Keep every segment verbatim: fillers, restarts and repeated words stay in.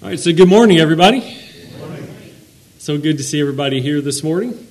All right, so good morning, everybody. Good morning. So good to see everybody here this morning.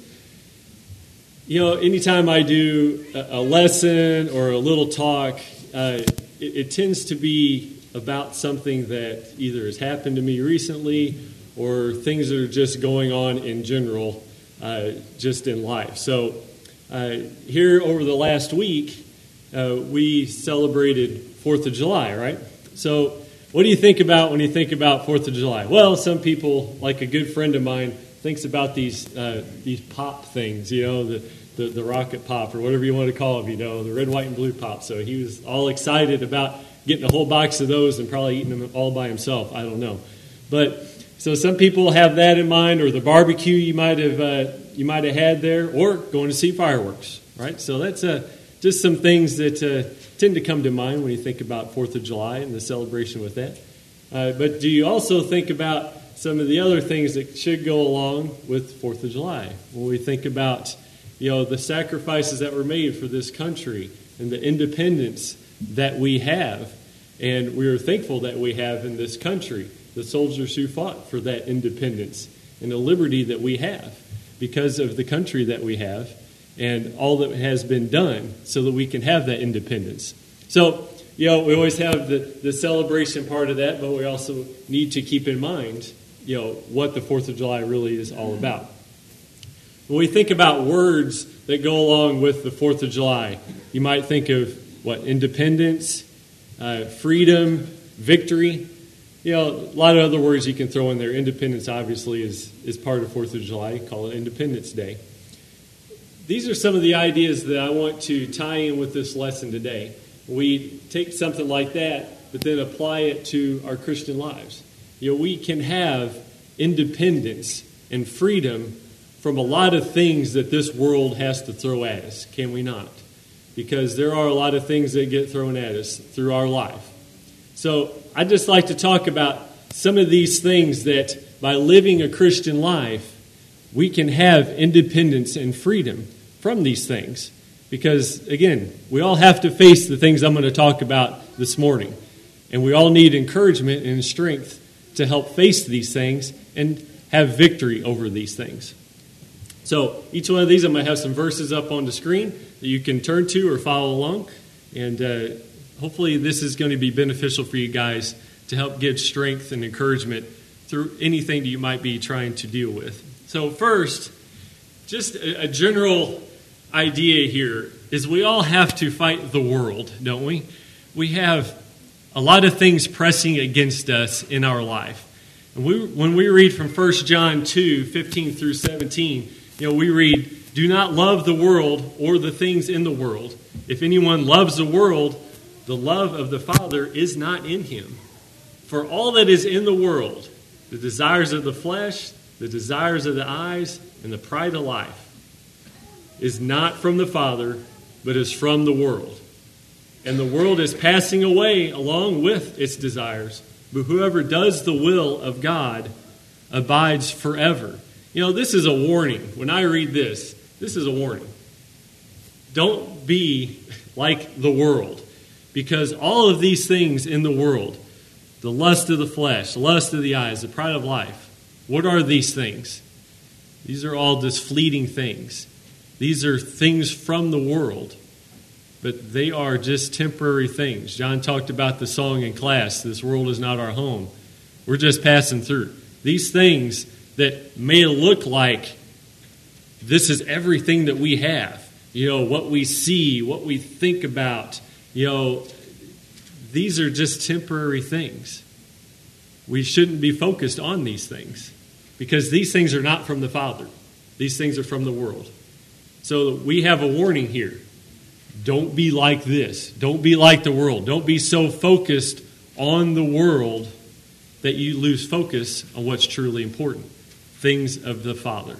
You know, anytime I do a, a lesson or a little talk, uh, it, it tends to be about something that either has happened to me recently or things that are just going on in general, uh, just in life. So uh, here over the last week, uh, we celebrated fourth of July, right? So what do you think about when you think about fourth of July? Well, some people, like a good friend of mine, thinks about these uh, these pop things, you know, the, the, the rocket pop or whatever you want to call them, you know, the red, white, and blue pop. So he was all excited about getting a whole box of those and probably eating them all by himself. I don't know. But so some people have that in mind, or the barbecue you might have uh, you might have had there, or going to see fireworks, right? So that's uh, just some things that uh, tend to come to mind when you think about fourth of July and the celebration with that. Uh, but do you also think about some of the other things that should go along with fourth of July? When we think about, you know, the sacrifices that were made for this country and the independence that we have, and we are thankful that we have in this country, the soldiers who fought for that independence and the liberty that we have because of the country that we have and all that has been done so that we can have that independence. So, you know, we always have the, the celebration part of that, but we also need to keep in mind, you know, what the fourth of July really is all about. When we think about words that go along with the fourth of July, you might think of, what, independence, uh, freedom, victory. You know, a lot of other words you can throw in there. Independence, obviously, is, is part of fourth of July. You call it Independence Day. These are some of the ideas that I want to tie in with this lesson today. We take something like that, but then apply it to our Christian lives. You know, we can have independence and freedom from a lot of things that this world has to throw at us, can we not? Because there are a lot of things that get thrown at us through our life. So I'd just like to talk about some of these things that by living a Christian life, we can have independence and freedom from these things. Because, again, we all have to face the things I'm going to talk about this morning. And we all need encouragement and strength to help face these things and have victory over these things. So each one of these, I'm going to have some verses up on the screen that you can turn to or follow along. And uh, hopefully this is going to be beneficial for you guys to help give strength and encouragement through anything that you might be trying to deal with. So first, just a, a general idea here is we all have to fight the world, don't we? We have a lot of things pressing against us in our life. And we, when we read from First John two, fifteen through seventeen, you know, we read, "Do not love the world or the things in the world. If anyone loves the world, the love of the Father is not in him. For all that is in the world, the desires of the flesh, the desires of the eyes, and the pride of life, is not from the Father, but is from the world. And the world is passing away along with its desires, but whoever does the will of God abides forever." You know, this is a warning. When I read this, this is a warning. Don't be like the world, because all of these things in the world, the lust of the flesh, the lust of the eyes, the pride of life, what are these things? These are all just fleeting things. These are things from the world, but they are just temporary things. John talked about the song in class, "This world is not our home." We're just passing through. These things that may look like this is everything that we have, you know, what we see, what we think about, you know, these are just temporary things. We shouldn't be focused on these things because these things are not from the Father. These things are from the world. So we have a warning here. Don't be like this. Don't be like the world. Don't be so focused on the world that you lose focus on what's truly important. Things of the Father.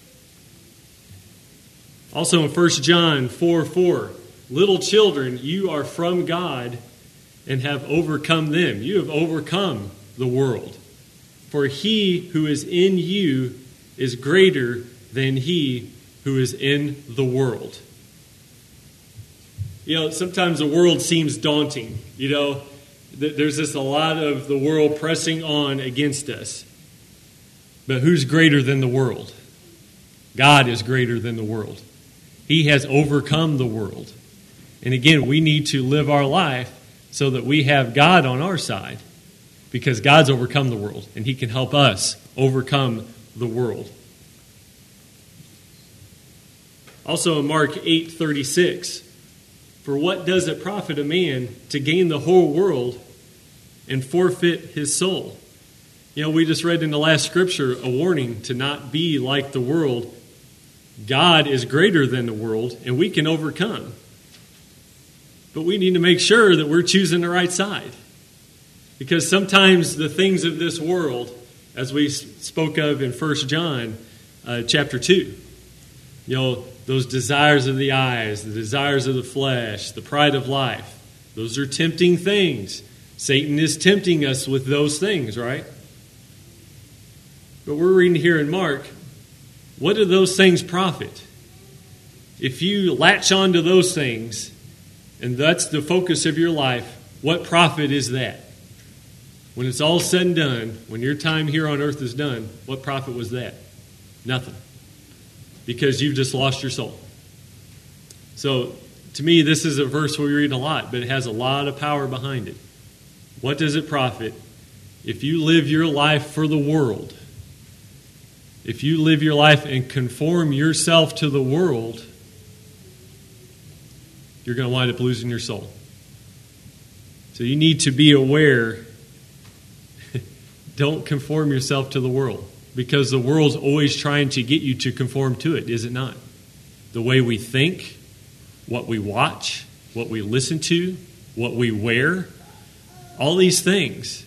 Also in First John four four, "Little children, you are from God and have overcome them." You have overcome the world. "For he who is in you is greater than he who is in the world." You know, sometimes the world seems daunting. You know, There's just a lot of the world pressing on against us. But who's greater than the world? God is greater than the world. He has overcome the world. And again, we need to live our life so that we have God on our side, because God's overcome the world, and He can help us overcome the world. Also in Mark eight thirty-six, for what does it profit a man to gain the whole world and forfeit his soul? You know, we just read in the last scripture a warning to not be like the world. God is greater than the world, and we can overcome. But we need to make sure that we're choosing the right side. Because sometimes the things of this world, as we spoke of in First John uh, chapter two, you know, those desires of the eyes, the desires of the flesh, the pride of life, those are tempting things. Satan is tempting us with those things, right? But we're reading here in Mark, what do those things profit? If you latch on to those things, and that's the focus of your life, what profit is that? When it's all said and done, when your time here on earth is done, what profit was that? Nothing. Because you've just lost your soul. So, to me, this is a verse we read a lot, but it has a lot of power behind it. What does it profit if you live your life for the world? If you live your life and conform yourself to the world, you're going to wind up losing your soul. So you need to be aware. Don't conform yourself to the world, because the world's always trying to get you to conform to it, is it not? The way we think, what we watch, what we listen to, what we wear, all these things.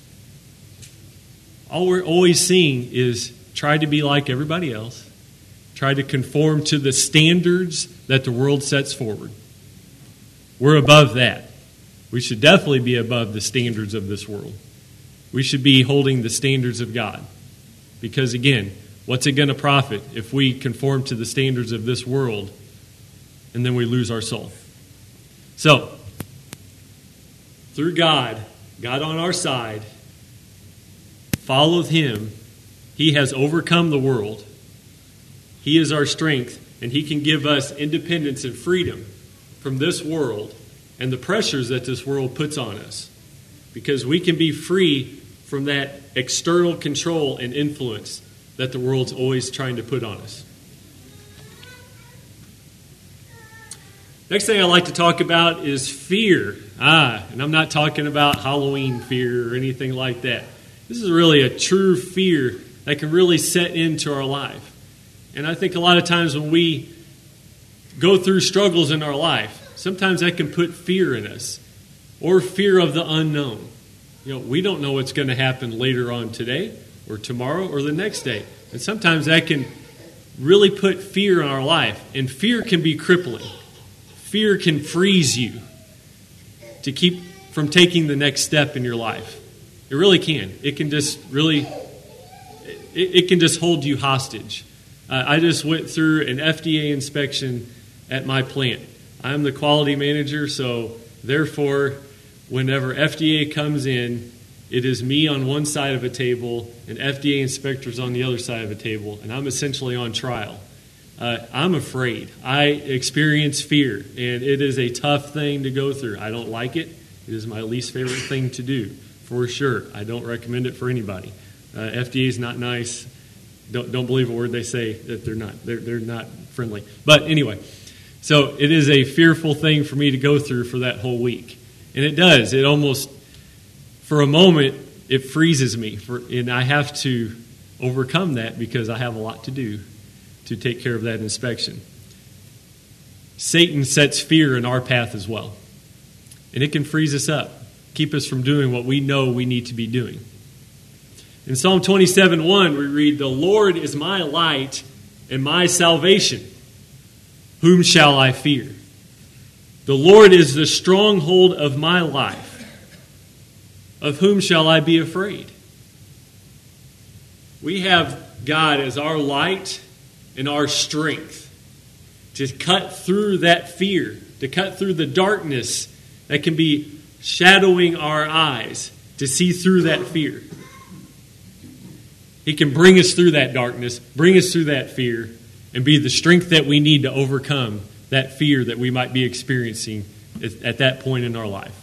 All we're always seeing is try to be like everybody else. Try to conform to the standards that the world sets forward. We're above that. We should definitely be above the standards of this world. We should be holding the standards of God. Because again, what's it going to profit if we conform to the standards of this world and then we lose our soul? So, through God, God on our side, follow Him. He has overcome the world. He is our strength, and He can give us independence and freedom from this world and the pressures that this world puts on us. Because we can be free from that external control and influence that the world's always trying to put on us. Next thing I'd like to talk about is fear. Ah, and I'm not talking about Halloween fear or anything like that. This is really a true fear that can really set into our life. And I think a lot of times when we go through struggles in our life, sometimes that can put fear in us, or fear of the unknown. You know, we don't know what's going to happen later on today or tomorrow or the next day. And sometimes that can really put fear in our life. And fear can be crippling. Fear can freeze you to keep from taking the next step in your life. It really can. It can just really, it, it can just hold you hostage. Uh, I just went through an F D A inspection at my plant. I'm the quality manager, so therefore, whenever F D A comes in, it is me on one side of a table and F D A inspectors on the other side of a table, and I'm essentially on trial. Uh, I'm afraid. I experience fear, and it is a tough thing to go through. I don't like it. It is my least favorite thing to do, for sure. I don't recommend it for anybody. Uh, F D A is not nice. Don't don't believe a word they say that they're not. They're they're not friendly. But anyway, so it is a fearful thing for me to go through for that whole week. And it does. It almost, for a moment, it freezes me. For, and I have to overcome that because I have a lot to do to take care of that inspection. Satan sets fear in our path as well. And it can freeze us up, keep us from doing what we know we need to be doing. In Psalm twenty-seven one, we read, "The Lord is my light and my salvation. Whom shall I fear? The Lord is the stronghold of my life. Of whom shall I be afraid?" We have God as our light and our strength to cut through that fear, to cut through the darkness that can be shadowing our eyes to see through that fear. He can bring us through that darkness, bring us through that fear, and be the strength that we need to overcome that fear that we might be experiencing at that point in our life.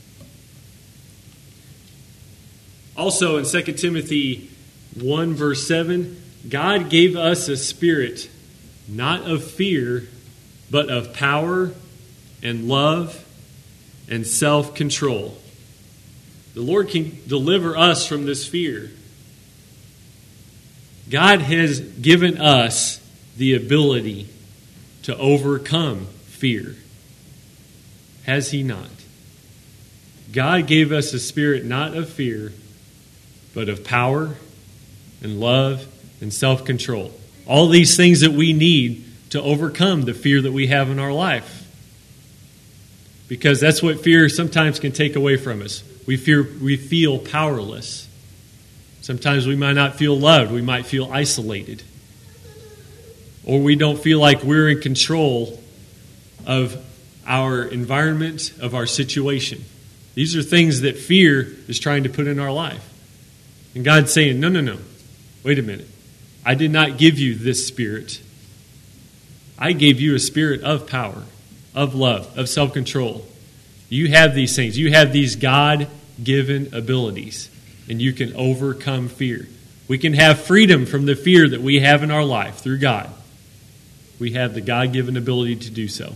Also in Second Timothy one verse seven, God gave us a spirit not of fear, but of power and love and self-control. The Lord can deliver us from this fear. God has given us the ability to overcome fear. Has He not? God gave us a spirit not of fear, but of power and love and self-control. All these things that we need to overcome the fear that we have in our life. Because that's what fear sometimes can take away from us. We fear, we feel powerless. Sometimes we might not feel loved. We might feel isolated. Or we don't feel like we're in control of our environment, of our situation. These are things that fear is trying to put in our life. And God's saying, no, no, no. Wait a minute. I did not give you this spirit. I gave you a spirit of power, of love, of self-control. You have these things. You have these God-given abilities. And you can overcome fear. We can have freedom from the fear that we have in our life through God. We have the God-given ability to do so.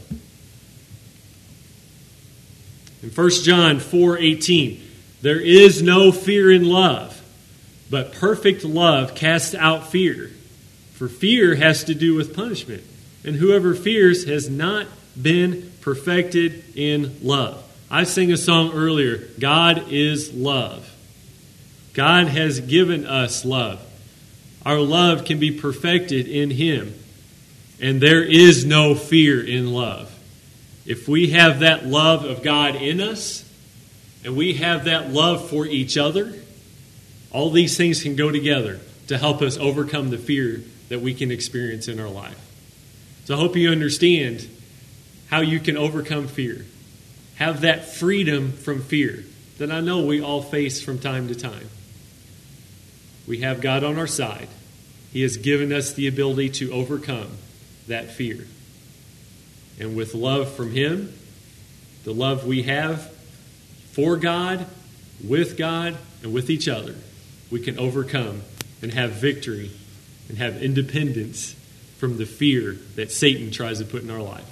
In First John four eighteen, there is no fear in love, but perfect love casts out fear. For fear has to do with punishment, and whoever fears has not been perfected in love. I sang a song earlier, God is love. God has given us love. Our love can be perfected in Him. And there is no fear in love. If we have that love of God in us, and we have that love for each other, all these things can go together to help us overcome the fear that we can experience in our life. So I hope you understand how you can overcome fear. Have that freedom from fear that I know we all face from time to time. We have God on our side. He has given us the ability to overcome that fear. And with love from Him, the love we have for God, with God, and with each other, we can overcome and have victory and have independence from the fear that Satan tries to put in our life.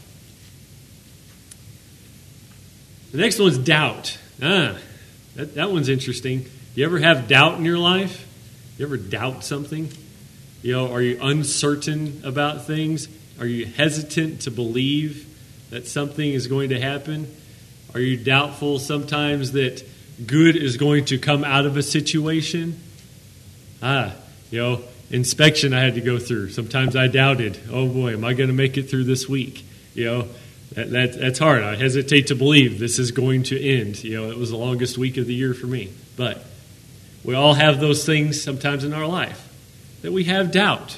The next one's doubt. Ah, that, that one's interesting. You ever have doubt in your life? You ever doubt something? You know, are you uncertain about things? Are you hesitant to believe that something is going to happen? Are you doubtful sometimes that good is going to come out of a situation? Ah, you know, inspection I had to go through. Sometimes I doubted, oh boy, am I going to make it through this week? You know, that, that that's hard. I hesitate to believe this is going to end. You know, it was the longest week of the year for me. But we all have those things sometimes in our life that we have doubt.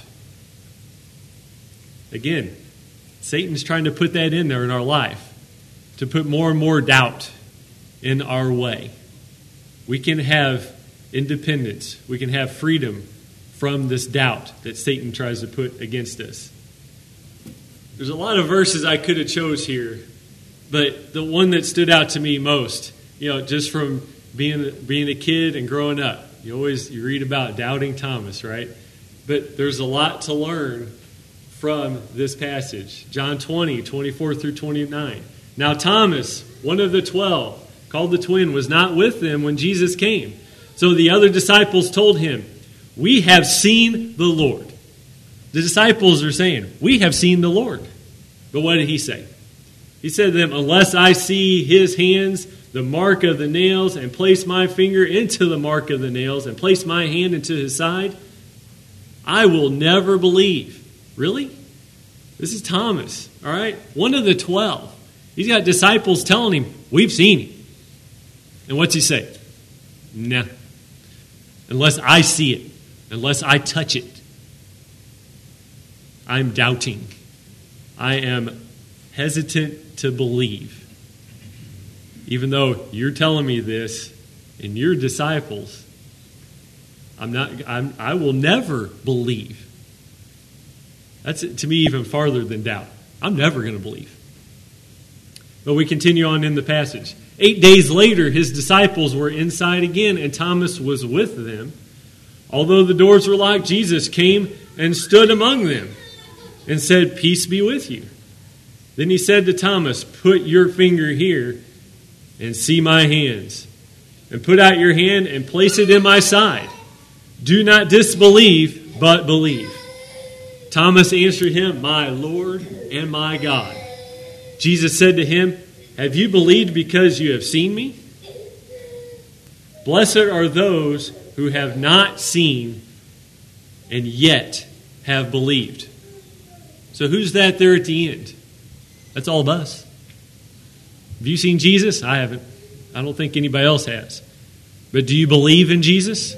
Again, Satan's trying to put that in there in our life, to put more and more doubt in our way. We can have independence. We can have freedom from this doubt that Satan tries to put against us. There's a lot of verses I could have chose here, but the one that stood out to me most, you know, just from being being a kid and growing up, you always you read about doubting Thomas, right? But there's a lot to learn from this passage. John twenty, twenty-four through twenty-nine. Now Thomas, one of the twelve, called the twin, was not with them when Jesus came. So the other disciples told him, "We have seen the Lord." The disciples are saying, "We have seen the Lord." But what did he say? He said to them, "Unless I see his hands, the mark of the nails, and place my finger into the mark of the nails, and place my hand into his side, I will never believe." Really? This is Thomas, all right? One of the twelve. He's got disciples telling him, "We've seen him." And what's he say? Nah. Unless I see it, unless I touch it, I'm doubting. I am hesitant to believe. even though you're telling me this and you're disciples, I'm not, I'm, I will never believe. That's, to me, even farther than doubt. I'm never going to believe. But we continue on in the passage. Eight days later, his disciples were inside again, and Thomas was with them. Although the doors were locked, Jesus came and stood among them and said, "Peace be with you." Then he said to Thomas, "Put your finger here and see my hands, and put out your hand and place it in my side. Do not disbelieve, but believe." Thomas answered him, "My Lord and my God." Jesus said to him, "Have you believed because you have seen me? Blessed are those who have not seen and yet have believed." So who's that there at the end? That's all of us. Have you seen Jesus? I haven't. I don't think anybody else has. But do you believe in Jesus?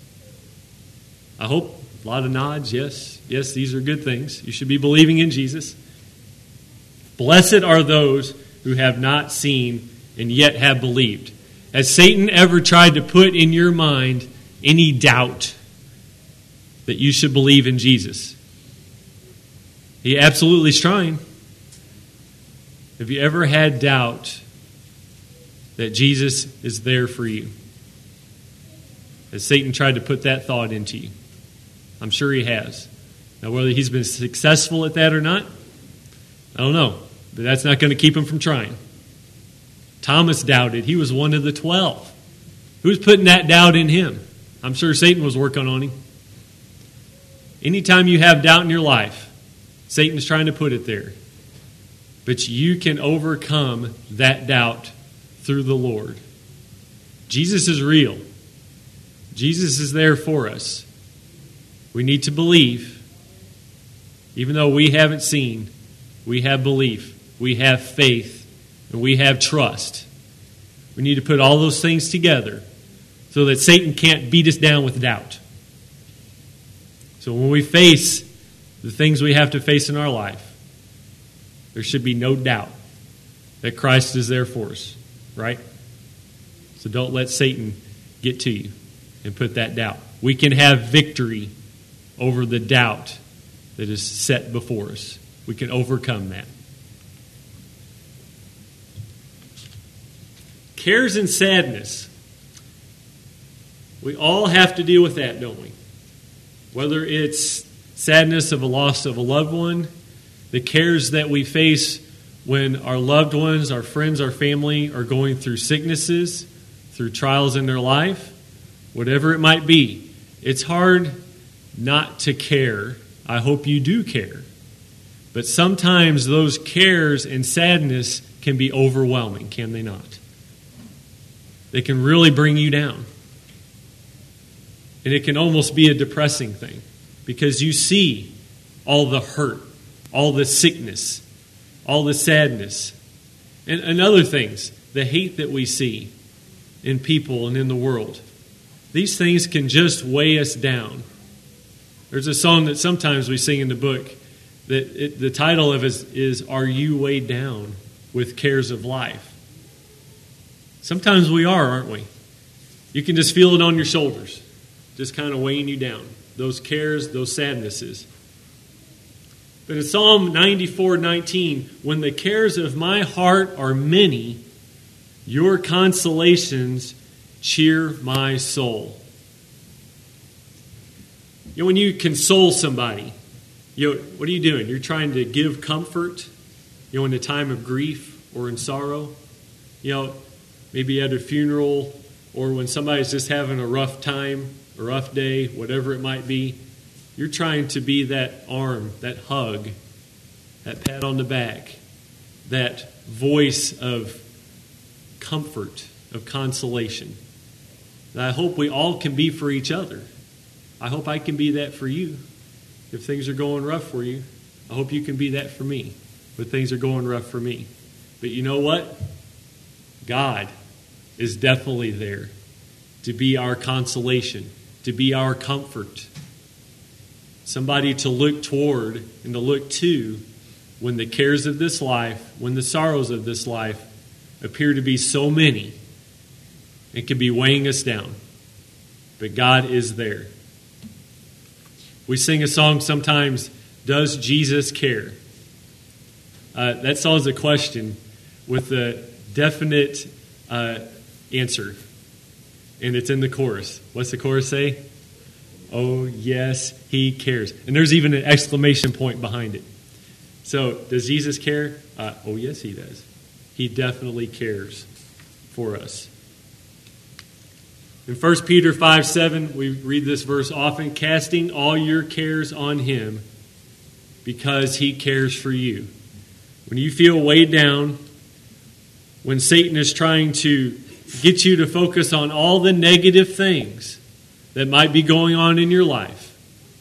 I hope. A lot of nods. Yes. Yes, these are good things. You should be believing in Jesus. Blessed are those who have not seen and yet have believed. Has Satan ever tried to put in your mind any doubt that you should believe in Jesus? He absolutely is trying. Have you ever had doubt that Jesus is there for you? Has Satan tried to put that thought into you? I'm sure he has. Now, whether he's been successful at that or not, I don't know. But that's not going to keep him from trying. Thomas doubted. He was one of the twelve. Who's putting that doubt in him? I'm sure Satan was working on him. Anytime you have doubt in your life, Satan's trying to put it there. But you can overcome that doubt through the Lord. Jesus is real. Jesus is there for us. We need to believe. Even though we haven't seen, we have belief. We have faith. And we have trust. We need to put all those things together so that Satan can't beat us down with doubt. So when we face the things we have to face in our life, there should be no doubt that Christ is there for us, right? So don't let Satan get to you and put that doubt. We can have victory over the doubt that is set before us. We can overcome that. Cares and sadness. We all have to deal with that, don't we? Whether it's sadness of a loss of a loved one, the cares that we face when our loved ones, our friends, our family are going through sicknesses, through trials in their life, whatever it might be. It's hard not to care. I hope you do care. But sometimes those cares and sadness can be overwhelming, can they not? They can really bring you down. And it can almost be a depressing thing because you see all the hurt, all the sickness, all the sadness, and, and other things, the hate that we see in people and in the world. These things can just weigh us down. There's a song that sometimes we sing in the book that it, the title of it is, is Are You Weighed Down with Cares of Life? Sometimes we are, aren't we? You can just feel it on your shoulders, just kind of weighing you down. Those cares, those sadnesses. But in Psalm ninety-four nineteen, when the cares of my heart are many, your consolations cheer my soul. You know, when you console somebody, you know, what are you doing? You're trying to give comfort, you know, in a time of grief or in sorrow. You know, maybe at a funeral or when somebody's just having a rough time, a rough day, whatever it might be. You're trying to be that arm, that hug, that pat on the back, that voice of comfort, of consolation. And I hope we all can be for each other. I hope I can be that for you. If things are going rough for you, I hope you can be that for me. But things are going rough for me. But you know what? God is definitely there to be our consolation, to be our comfort. Somebody to look toward and to look to when the cares of this life, when the sorrows of this life appear to be so many, it can be weighing us down. But God is there. We sing a song sometimes, Does Jesus Care? Uh, that song is a question with a definite uh, answer. And it's in the chorus. What's the chorus say? Oh, yes, he cares. And there's even an exclamation point behind it. So, does Jesus care? Uh, oh, yes, he does. He definitely cares for us. In First Peter five seven, we read this verse often, casting all your cares on him because he cares for you. When you feel weighed down, when Satan is trying to get you to focus on all the negative things that might be going on in your life,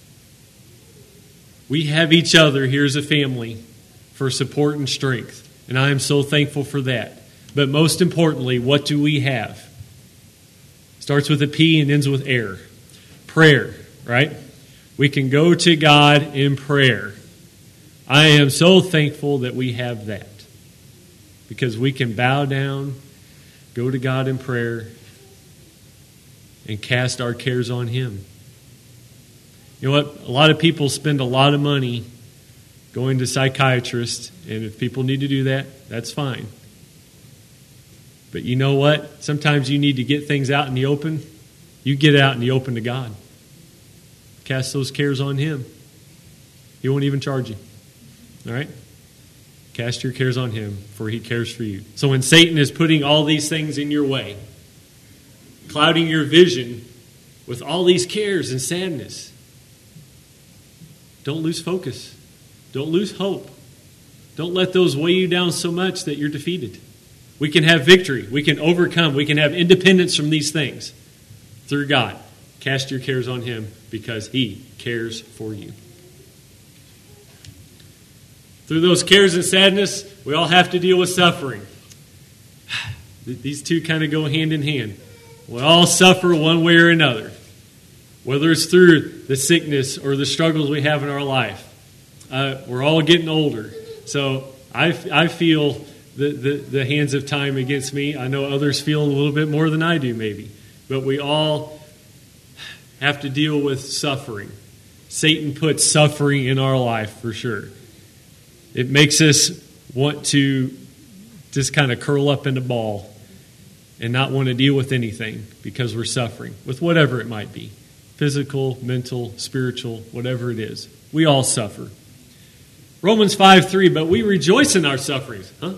we have each other here as a family for support and strength. And I am so thankful for that. But most importantly, what do we have? Starts with a P and ends with air. Prayer, right? We can go to God in prayer. I am so thankful that we have that. Because we can bow down, go to God in prayer, and cast our cares on him. You know what? A lot of people spend a lot of money going to psychiatrists, and if people need to do that, that's fine. But you know what? Sometimes you need to get things out in the open. You get it out in the open to God. Cast those cares on him. He won't even charge you. All right? Cast your cares on him, for he cares for you. So when Satan is putting all these things in your way, clouding your vision with all these cares and sadness, don't lose focus. Don't lose hope. Don't let those weigh you down so much that you're defeated. We can have victory. We can overcome. We can have independence from these things through God. Cast your cares on him because he cares for you. Through those cares and sadness, we all have to deal with suffering. These two kind of go hand in hand. We all suffer one way or another, whether it's through the sickness or the struggles we have in our life. Uh, we're all getting older, so I, I feel the, the, the hands of time against me. I know others feel a little bit more than I do, maybe. But we all have to deal with suffering. Satan puts suffering in our life for sure. It makes us want to just kind of curl up in a ball and not want to deal with anything because we're suffering with whatever it might be. Physical, mental, spiritual, whatever it is. We all suffer. Romans five three, but we rejoice in our sufferings. Huh?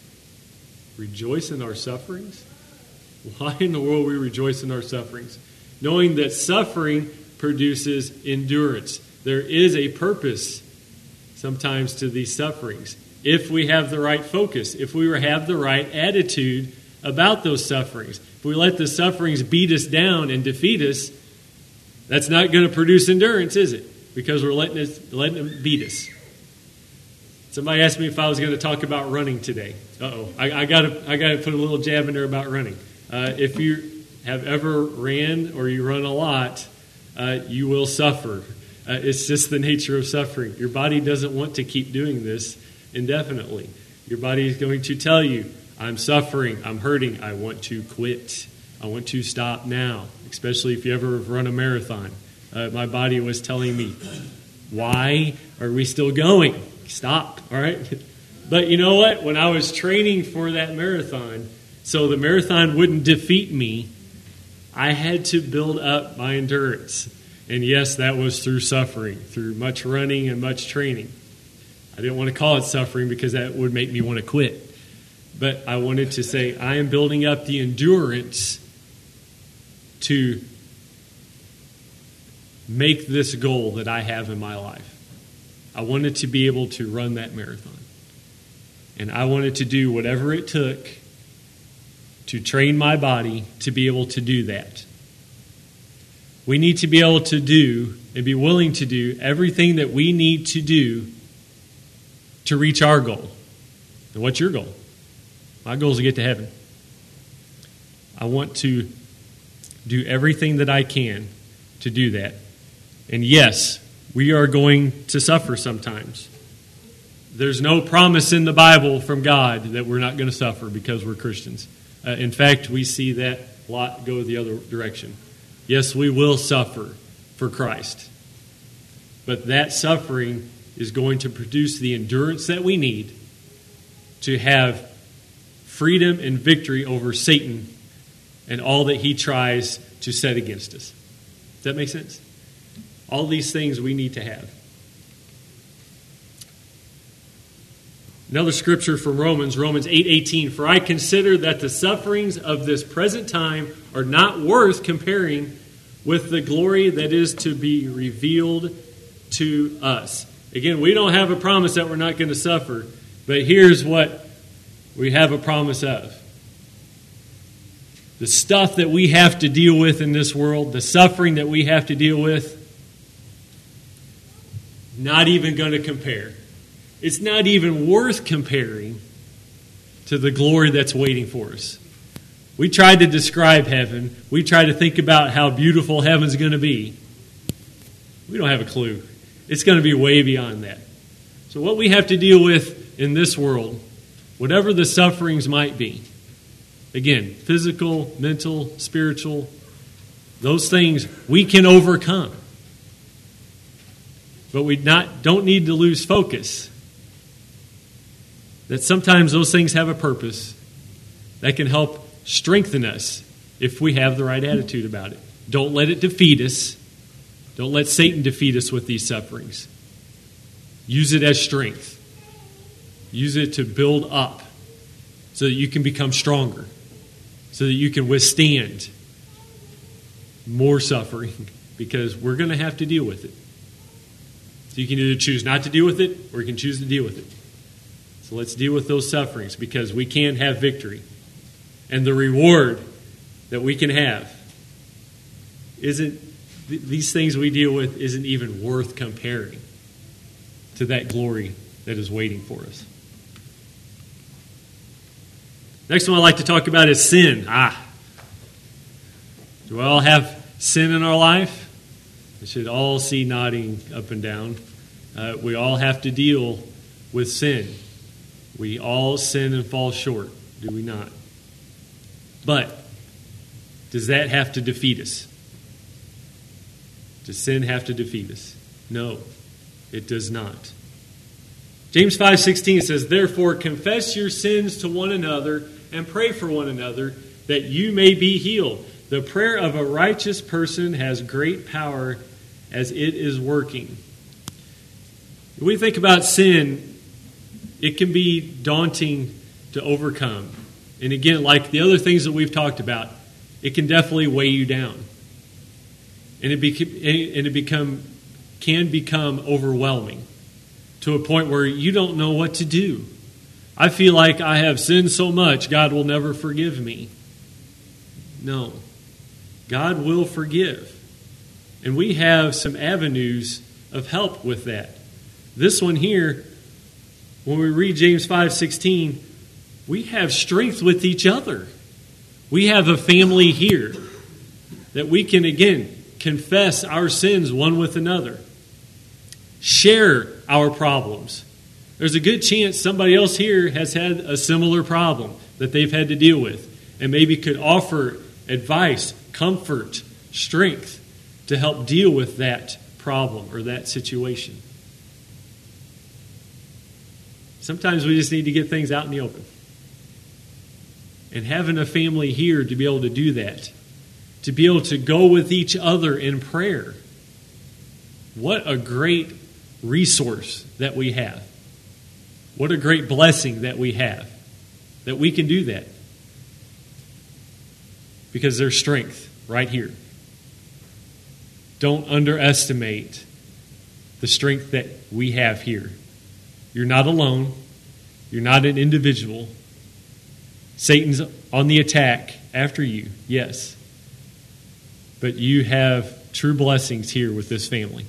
Rejoice in our sufferings? Why in the world we rejoice in our sufferings? Knowing that suffering produces endurance. There is a purpose sometimes to these sufferings. If we have the right focus, if we have the right attitude about those sufferings. If we let the sufferings beat us down and defeat us, that's not going to produce endurance, is it? Because we're letting it, letting it beat us. Somebody asked me if I was going to talk about running today. Uh-oh. I, I got to I got to put a little jab in there about running. Uh, if you have ever ran or you run a lot, uh, you will suffer. Uh, it's just the nature of suffering. Your body doesn't want to keep doing this indefinitely. Your body is going to tell you, I'm suffering, I'm hurting, I want to quit. I want to stop now, especially if you ever run a marathon. Uh, my body was telling me, why are we still going? Stop, all right? But you know what? When I was training for that marathon, so the marathon wouldn't defeat me, I had to build up my endurance. And yes, that was through suffering, through much running and much training. I didn't want to call it suffering because that would make me want to quit. But I wanted to say, I am building up the endurance to make this goal that I have in my life. I wanted to be able to run that marathon. And I wanted to do whatever it took to train my body to be able to do that. We need to be able to do and be willing to do everything that we need to do to reach our goal. And what's your goal? My goal is to get to heaven. I want to do everything that I can to do that. And yes, we are going to suffer sometimes. there's no promise in the Bible from God that we're not going to suffer because we're Christians. Uh, in fact, we see that a lot go the other direction. Yes, we will suffer for Christ. But that suffering is going to produce the endurance that we need to have freedom and victory over Satan and all that he tries to set against us. Does that make sense? All these things we need to have. Another scripture from Romans, Romans eight eighteen. For I consider that the sufferings of this present time are not worth comparing with the glory that is to be revealed to us. Again, we don't have a promise that we're not going to suffer, but here's what we have a promise of. The stuff that we have to deal with in this world, the suffering that we have to deal with, not even going to compare. It's not even worth comparing to the glory that's waiting for us. We tried to describe heaven. We try to think about how beautiful heaven's going to be. We don't have a clue. It's going to be way beyond that. So what we have to deal with in this world, whatever the sufferings might be, again, physical, mental, spiritual, those things we can overcome. But we not don't need to lose focus that sometimes those things have a purpose that can help strengthen us if we have the right attitude about it. Don't let it defeat us. Don't let Satan defeat us with these sufferings. Use it as strength. Use it to build up so that you can become stronger, so that you can withstand more suffering, because we're going to have to deal with it. So you can either choose not to deal with it, or you can choose to deal with it. So let's deal with those sufferings, because we can have victory. And the reward that we can have isn't, th- these things we deal with isn't even worth comparing to that glory that is waiting for us. Next one I'd like to talk about is sin. Ah. Do we all have sin in our life? We should all see nodding up and down. Uh, we all have to deal with sin. We all sin and fall short, do we not? But does that have to defeat us? Does sin have to defeat us? No, it does not. James five sixteen says, therefore confess your sins to one another and pray for one another that you may be healed. The prayer of a righteous person has great power as it is working. When we think about sin, it can be daunting to overcome. And again, like the other things that we've talked about, it can definitely weigh you down. And it, bec- and it become can become overwhelming to a point where you don't know what to do. I feel like I have sinned so much, God will never forgive me. No. God will forgive. And we have some avenues of help with that. This one here, when we read James five sixteen, we have strength with each other. We have a family here that we can, again, confess our sins one with another. Share our problems. There's a good chance somebody else here has had a similar problem that they've had to deal with, and maybe could offer advice, comfort, strength to help deal with that problem or that situation. Sometimes we just need to get things out in the open. And having a family here to be able to do that, to be able to go with each other in prayer, what a great resource that we have. What a great blessing that we have, that we can do that. Because there's strength right here. Don't underestimate the strength that we have here. You're not alone. You're not an individual. Satan's on the attack after you, yes. But you have true blessings here with this family.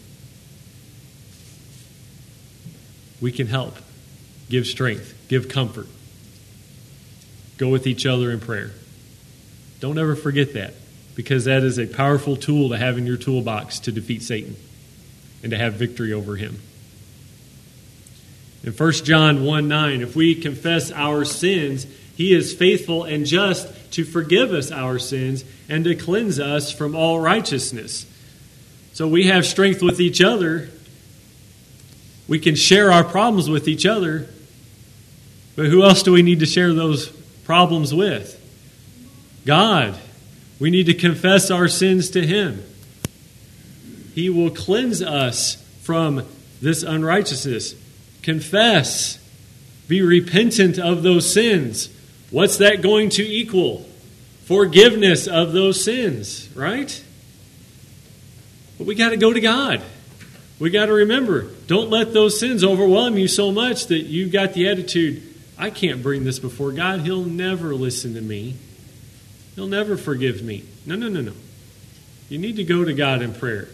We can help, give strength, give comfort. Go with each other in prayer. Don't ever forget that, because that is a powerful tool to have in your toolbox to defeat Satan and to have victory over him. In First John one nine, if we confess our sins, He is faithful and just to forgive us our sins and to cleanse us from all righteousness. So we have strength with each other. We can share our problems with each other. But who else do we need to share those problems with? God. We need to confess our sins to Him. He will cleanse us from this unrighteousness. Confess. Be repentant of those sins. What's that going to equal? Forgiveness of those sins, right? But we got to go to God. We got to remember, don't let those sins overwhelm you so much that you've got the attitude, I can't bring this before God. He'll never listen to me. He'll never forgive me. No, no, no, no. You need to go to God in prayer.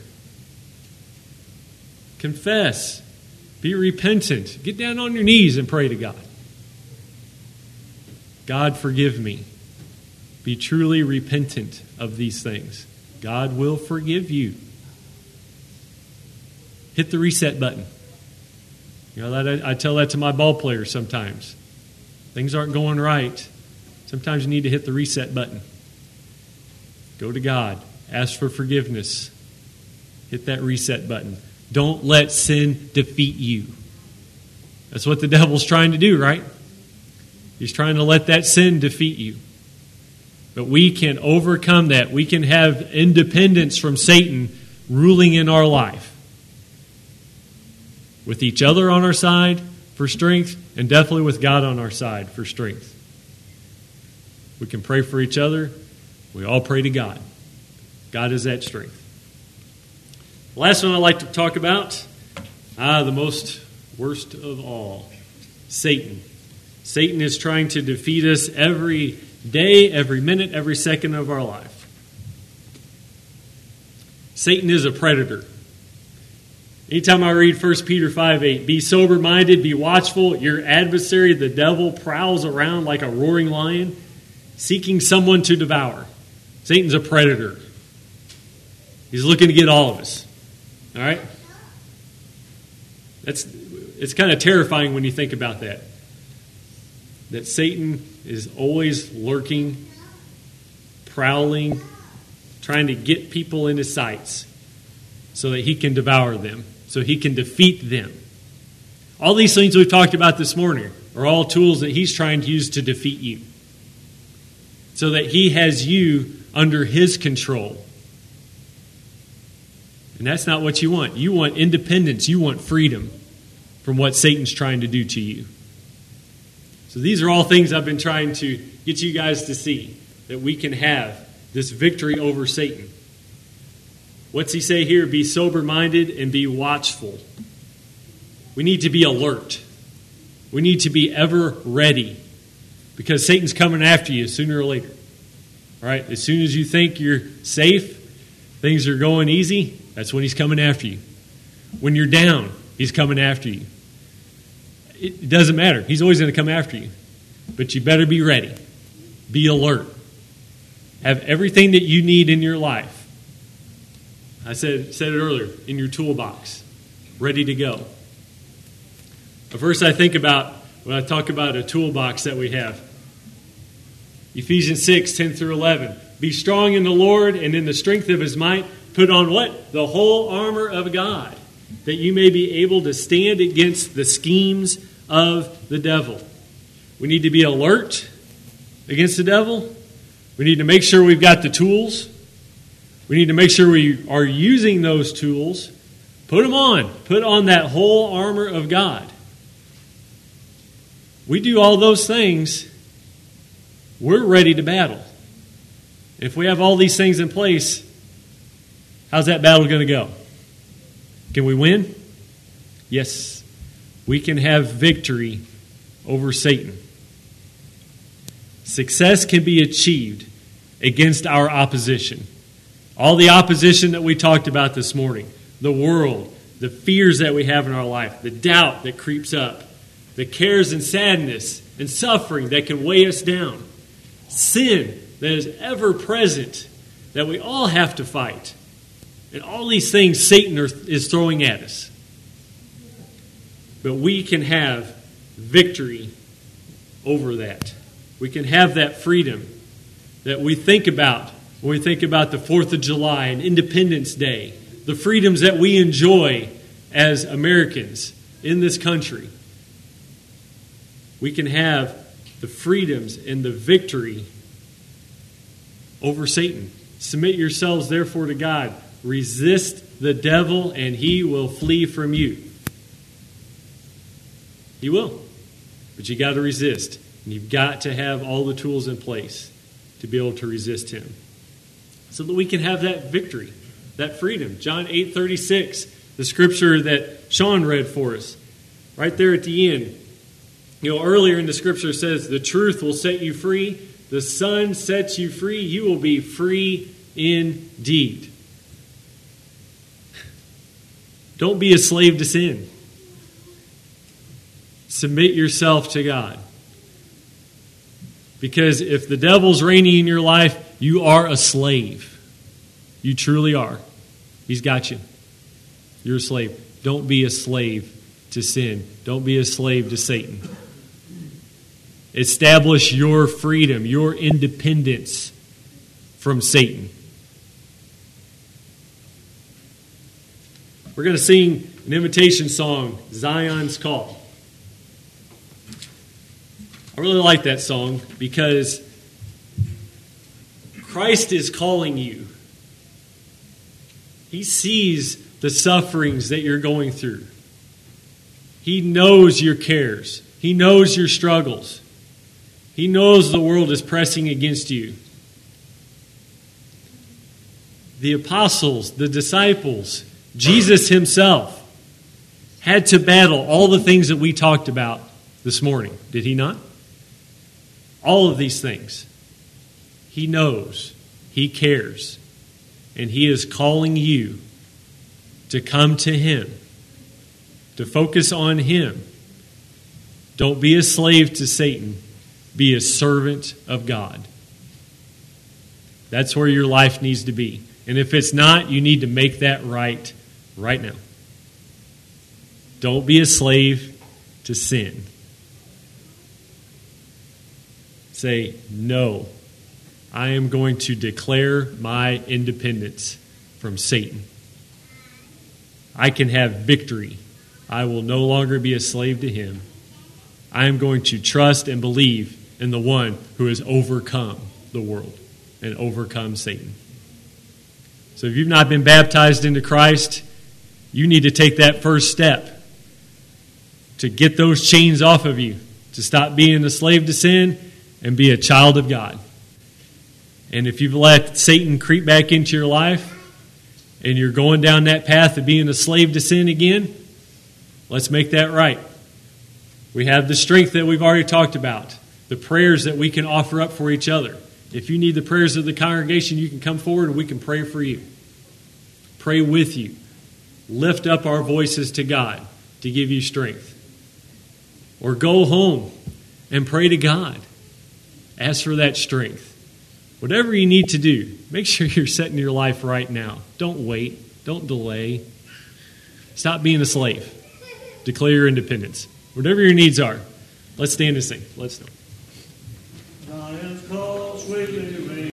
Confess. Be repentant. Get down on your knees and pray to God. God, forgive me. Be truly repentant of these things. God will forgive you. Hit the reset button. You know, that I, I tell that to my ball players sometimes. Things aren't going right. Sometimes you need to hit the reset button. Go to God. Ask for forgiveness. Hit that reset button. Don't let sin defeat you. That's what the devil's trying to do, right? He's trying to let that sin defeat you. But we can overcome that. We can have independence from Satan ruling in our life. With each other on our side for strength, and definitely with God on our side for strength. We can pray for each other. We all pray to God. God is that strength. The last one I'd like to talk about, ah, the most worst of all, Satan. Satan is trying to defeat us every day, every minute, every second of our life. Satan is a predator. Anytime I read First Peter five eight, be sober-minded, be watchful. Your adversary, the devil, prowls around like a roaring lion, seeking someone to devour. Satan's a predator. He's looking to get all of us. All right? That's, it's kind of terrifying when you think about that. That Satan is always lurking, prowling, trying to get people in his sights so that he can devour them, so he can defeat them. All these things we've talked about this morning are all tools that he's trying to use to defeat you, so that he has you under his control. And that's not what you want. You want independence. You want freedom from what Satan's trying to do to you. So these are all things I've been trying to get you guys to see, that we can have this victory over Satan. What's he say here? Be sober-minded and be watchful. We need to be alert. We need to be ever ready, because Satan's coming after you sooner or later. All right? As soon as you think you're safe, things are going easy, that's when he's coming after you. When you're down, he's coming after you. It doesn't matter. He's always going to come after you. But you better be ready. Be alert. Have everything that you need in your life. I said, said it earlier, in your toolbox. Ready to go. A verse I think about when I talk about a toolbox that we have. Ephesians six, ten through eleven. Be strong in the Lord and in the strength of his might. Put on what? The whole armor of God, that you may be able to stand against the schemes of the devil. We need to be alert against the devil. We need to make sure we've got the tools. We need to make sure we are using those tools. Put them on. Put on that whole armor of God. We do all those things, we're ready to battle. If we have all these things in place, how's that battle going to go? Can we win? Yes. We can have victory over Satan. Success can be achieved against our opposition. All the opposition that we talked about this morning, the world, the fears that we have in our life, the doubt that creeps up, the cares and sadness and suffering that can weigh us down, sin that is ever present that we all have to fight, and all these things Satan is throwing at us. But we can have victory over that. We can have that freedom that we think about when we think about the fourth of July and Independence Day, the freedoms that we enjoy as Americans in this country. We can have the freedoms and the victory over Satan. Submit yourselves therefore to God. Resist the devil and he will flee from you. He will. But you got to resist. And you've got to have all the tools in place to be able to resist him. So that we can have that victory, that freedom. John eight thirty-six, the scripture that Sean read for us. Right there at the end. You know, earlier in the scripture it says, the truth will set you free. The Son sets you free. You will be free indeed. Don't be a slave to sin. Submit yourself to God. Because if the devil's reigning in your life, you are a slave. You truly are. He's got you. You're a slave. Don't be a slave to sin. Don't be a slave to Satan. Establish your freedom, your independence from Satan. We're going to sing an invitation song, Zion's Call. I really like that song because Christ is calling you. He sees the sufferings that you're going through. He knows your cares. He knows your struggles. He knows the world is pressing against you. The apostles, the disciples, Jesus himself had to battle all the things that we talked about this morning. Did he not? All of these things. He knows. He cares. And he is calling you to come to him. To focus on him. Don't be a slave to Satan. Be a servant of God. That's where your life needs to be. And if it's not, you need to make that right right now. Don't be a slave to sin. Say, no, I am going to declare my independence from Satan. I can have victory. I will no longer be a slave to him. I am going to trust and believe in the one who has overcome the world and overcome Satan. So if you've not been baptized into Christ, you need to take that first step to get those chains off of you, to stop being a slave to sin and be a child of God. And if you've let Satan creep back into your life and you're going down that path of being a slave to sin again, let's make that right. We have the strength that we've already talked about, the prayers that we can offer up for each other. If you need the prayers of the congregation, you can come forward and we can pray for you. Pray with you. Lift up our voices to God to give you strength. Or go home and pray to God. Ask for that strength. Whatever you need to do, make sure you're setting your life right now. Don't wait. Don't delay. Stop being a slave. Declare your independence. Whatever your needs are, let's stand and sing. Let's know.